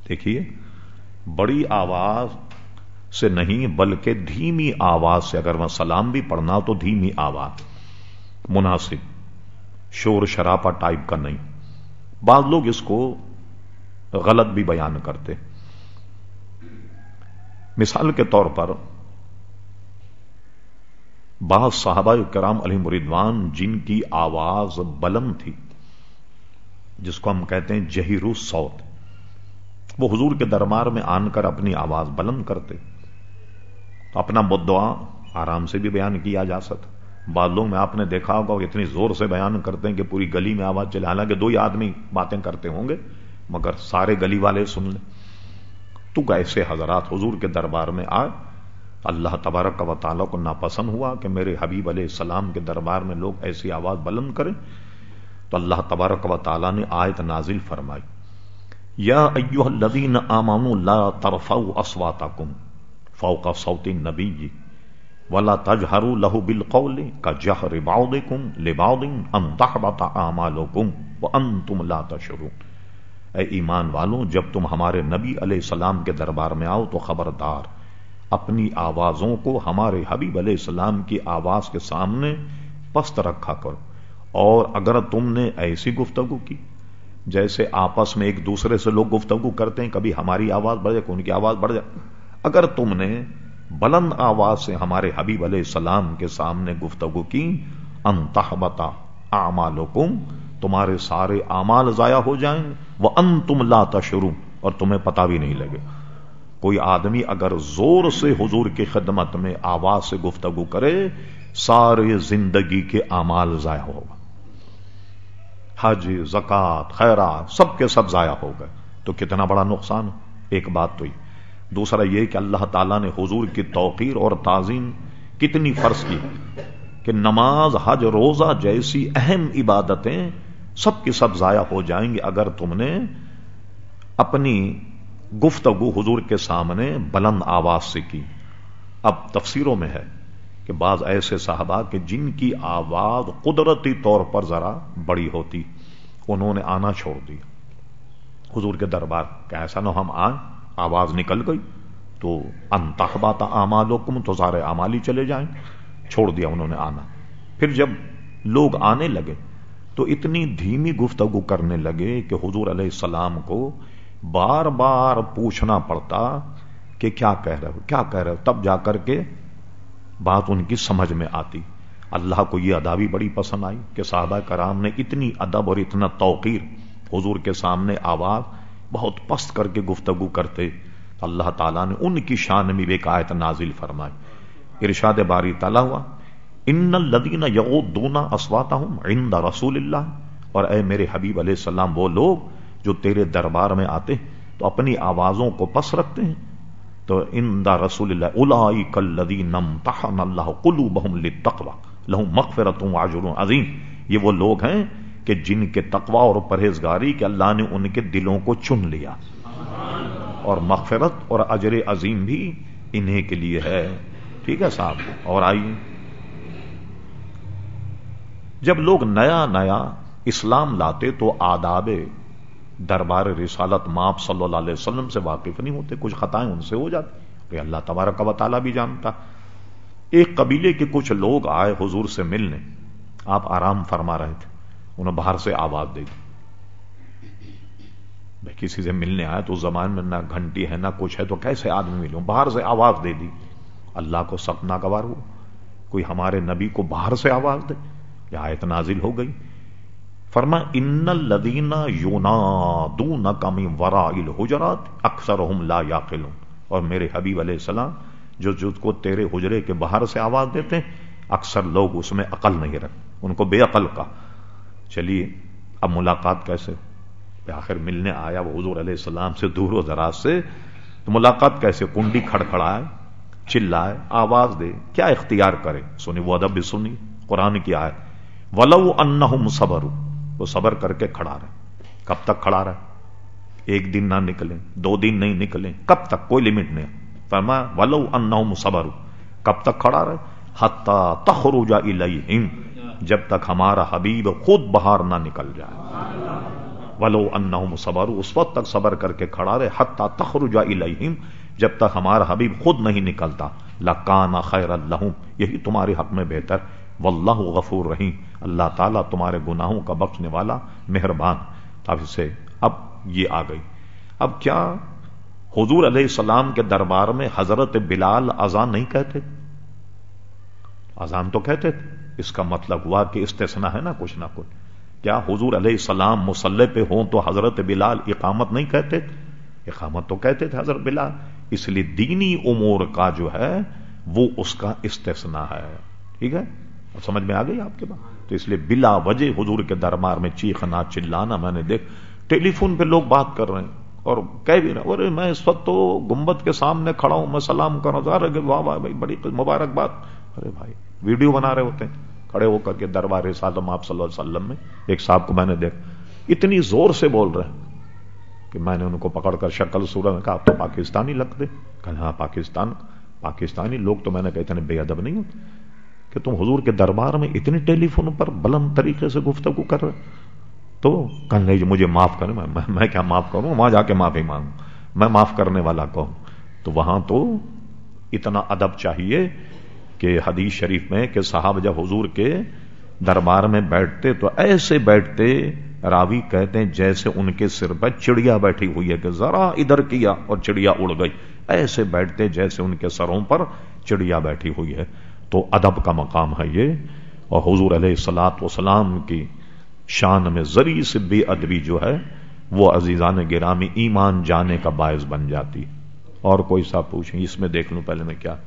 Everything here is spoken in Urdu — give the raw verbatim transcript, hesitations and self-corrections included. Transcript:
دیکھیے بڑی آواز سے نہیں بلکہ دھیمی آواز سے اگر میں سلام بھی پڑھنا تو دھیمی آواز مناسب، شور شرابہ ٹائپ کا نہیں۔ بعض لوگ اس کو غلط بھی بیان کرتے۔ مثال کے طور پر بعض صحابہ کرام علیہم رضوان جن کی آواز بلند تھی، جس کو ہم کہتے ہیں جہیر الصوت، وہ حضور کے دربار میں آن کر اپنی آواز بلند کرتے تو اپنا بدعا آرام سے بھی بیان کیا جا سکتا۔ بعض لوگ میں آپ نے دیکھا ہوگا وہ اتنی زور سے بیان کرتے ہیں کہ پوری گلی میں آواز چلے، حالانکہ دو ہی آدمی باتیں کرتے ہوں گے مگر سارے گلی والے سن لیں۔ تو ایسے حضرات حضور کے دربار میں آئے، اللہ تبارک و تعالیٰ کو ناپسند ہوا کہ میرے حبیب علیہ السلام کے دربار میں لوگ ایسی آواز بلند کریں، تو اللہ تبارک و تعالیٰ نے آیت نازل فرمائی، یا ایھا الذین آمنوا لا ترفعوا اصواتکم فوق صوت النبی ولا تجہروا لہ بالقول کجہر بعضکم لبعض ان تحبط اعمالکم وانتم لا تشعرون۔ اے ایمان والوں، جب تم ہمارے نبی علیہ السلام کے دربار میں آؤ تو خبردار اپنی آوازوں کو ہمارے حبیب علیہ السلام کی آواز کے سامنے پست رکھا کرو، اور اگر تم نے ایسی گفتگو کی جیسے آپس میں ایک دوسرے سے لوگ گفتگو کرتے ہیں، کبھی ہماری آواز بڑھ جائے کہ ان کی آواز بڑھ جائے، اگر تم نے بلند آواز سے ہمارے حبیب علیہ السلام کے سامنے گفتگو کی، ان تحبط اعمالکم، تمہارے سارے اعمال ضائع ہو جائیں، وانتم لا تشعرون، اور تمہیں پتہ بھی نہیں لگے۔ کوئی آدمی اگر زور سے حضور کی خدمت میں آواز سے گفتگو کرے، سارے زندگی کے اعمال ضائع ہوگا، حج، زکوٰۃ، خیرات سب کے سب ضائع ہو گئے، تو کتنا بڑا نقصان۔ ایک بات تو یہ، دوسرا یہ کہ اللہ تعالیٰ نے حضور کی توقیر اور تعظیم کتنی فرض کی کہ نماز، حج، روزہ جیسی اہم عبادتیں سب کی سب ضائع ہو جائیں گی اگر تم نے اپنی گفتگو حضور کے سامنے بلند آواز سے کی۔ اب تفسیروں میں ہے کہ بعض ایسے صحابہ کہ جن کی آواز قدرتی طور پر ذرا بڑی ہوتی، انہوں نے آنا چھوڑ دیا حضور کے دربار، کہ ایسا نہ ہم آئیں آواز نکل گئی تو ان تحبط اعمالکم، تو سارے اعمال ہی چلے جائیں، چھوڑ دیا انہوں نے آنا۔ پھر جب لوگ آنے لگے تو اتنی دھیمی گفتگو کرنے لگے کہ حضور علیہ السلام کو بار بار پوچھنا پڑتا کہ کیا کہہ رہے ہو کیا کہہ رہے ہو تب جا کر کے بات ان کی سمجھ میں آتی۔ اللہ کو یہ ادا بھی بڑی پسند آئی کہ صحابہ کرام نے اتنی ادب اور اتنا توقیر، حضور کے سامنے آواز بہت پست کر کے گفتگو کرتے، اللہ تعالیٰ نے ان کی شان میں ایک آیت نازل فرمائی۔ ارشاد باری تعالیٰ ہوا، ان الذین یغضون اصواتهم عند رسول اللہ، اور اے میرے حبیب علیہ السلام وہ لوگ جو تیرے دربار میں آتے تو اپنی آوازوں کو پس رکھتے ہیں، تو عند رسول اللہ اولئک الذین امتحن اللہ قلوبہم للتقوی لہم مغفرۃ واجر عظیم، یہ وہ لوگ ہیں کہ جن کے تقوی اور پرہیزگاری کے اللہ نے ان کے دلوں کو چن لیا، اور مغفرت اور اجر عظیم بھی انہیں کے لیے ہے۔ ٹھیک ہے صاحب، اور آئیے، جب لوگ نیا نیا اسلام لاتے تو آداب دربار رسالت ماپ صلی اللہ علیہ وسلم سے واقف نہیں ہوتے، کچھ خطائیں ان سے ہو جاتی کہ اللہ تبارک و تعالیٰ بھی جانتا۔ ایک قبیلے کے کچھ لوگ آئے حضور سے ملنے، آپ آرام فرما رہے تھے، انہوں باہر سے آواز دے دی۔ بھائی کسی سے ملنے آئے تو اس زمان میں نہ گھنٹی ہے نہ کچھ ہے تو کیسے آدمی ملوں، باہر سے آواز دے دی۔ اللہ کو سخت ناگوار ہوا، کوئی ہمارے نبی کو باہر سے آواز دے، یہ آیت نازل ہو گئی۔ فرما ان الذین ینادونک من وراء الحجرات اکثرهم لا یعقلون، اور میرے حبیب علیہ السلام جو جس کو تیرے حجرے کے باہر سے آواز دیتے ہیں اکثر لوگ اس میں عقل نہیں رکھتے، ان کو بے عقل کا۔ چلیے اب ملاقات کیسے، آخر ملنے آیا وہ حضور علیہ السلام سے دور و دراز سے، تو ملاقات کیسے، کنڈی کھڑکھڑائے، چلائے، آواز دے، کیا اختیار کرے، سنی وہ ادب بھی سنی، قرآن کی آیت، وَلَوْ أَنَّهُمْ صَبَرُوا، وہ صبر کر کے کھڑا رہے۔ کب تک کھڑا رہے؟ ایک دن نہ نکلیں، دو دن نہیں نکلیں، کب تک، کوئی لمٹ نہیں۔ فرمایا وَلَوْ أَنَّهُمْ صَبَرُوا، کب تک کھڑا رہے؟ حَتَّى تَخْرُجَ إِلَيْهِمْ، جب تک ہمارا حبیب خود باہر نہ نکل جائے۔ ولو انہم صبروا، اس وقت تک صبر کر کے کھڑا رہے، حتی تخرج الیہم، جب تک ہمارا حبیب خود نہیں نکلتا، لکان خیر لہم، یہی تمہارے حق میں بہتر، واللہ غفور رحیم، اللہ تعالیٰ تمہارے گناہوں کا بخشنے والا مہربان۔ اب سے اب یہ آ گئی، اب کیا حضور علیہ السلام کے دربار میں حضرت بلال اذان نہیں کہتے؟ اذان تو کہتے تھے، اس کا مطلب ہوا کہ استثناء ہے نا کچھ نہ کچھ۔ کیا حضور علیہ السلام مصلی پہ ہوں تو حضرت بلال اقامت نہیں کہتے تھے؟ اقامت تو کہتے تھے حضرت بلال، اس لیے دینی امور کا جو ہے وہ اس کا استثناء ہے، ٹھیک ہے؟ اور سمجھ میں آ گئی آپ کے بات؟ تو اس لیے بلا وجہ حضور کے دربار میں چیخنا چلانا، میں نے دیکھ ٹیلی فون پہ لوگ بات کر رہے ہیں اور کہہ بھی رہے ہیں میں اس وقت تو گنبد کے سامنے کھڑا ہوں، میں سلام کر رہا ہوں، واہ واہ بھائی بڑی مبارکباد۔ ارے بھائی ویڈیو بنا رہے ہوتے ہیں کھڑے ہو کر کے دربار رسالت آپ صلی اللہ علیہ وسلم میں، ایک صاحب کو میں نے دیکھ اتنی زور سے بول رہے ہیں کہ میں نے ان کو پکڑ کر شکل صورت میں کہا آپ تو پاکستانی لگتے، کہا ہاں پاکستان پاکستانی لوگ تو میں نے کہا اتنے بے ادب نہیں ہوتے کہ تم حضور کے دربار میں اتنی ٹیلی فون پر بلند طریقے سے گفتگو کر رہے، تو کہنے لگے مجھے معاف کریں، میں, میں کیا معاف کروں، وہاں جا کے معافی مانگوں، میں معاف کرنے والا کہوں۔ تو وہاں تو اتنا ادب چاہیے کہ حدیث شریف میں کہ صحابہ جب حضور کے دربار میں بیٹھتے تو ایسے بیٹھتے، راوی کہتے ہیں جیسے ان کے سر پر چڑیا بیٹھی ہوئی ہے، کہ ذرا ادھر کیا اور چڑیا اڑ گئی، ایسے بیٹھتے جیسے ان کے سروں پر چڑیا بیٹھی ہوئی ہے۔ تو ادب کا مقام ہے یہ، اور حضور علیہ الصلوۃ والسلام کی شان میں ذری سے بے ادبی جو ہے وہ عزیزان گرامی ایمان جانے کا باعث بن جاتی۔ اور کوئی صاحب پوچھیں اس میں دیکھ لوں پہلے میں کیا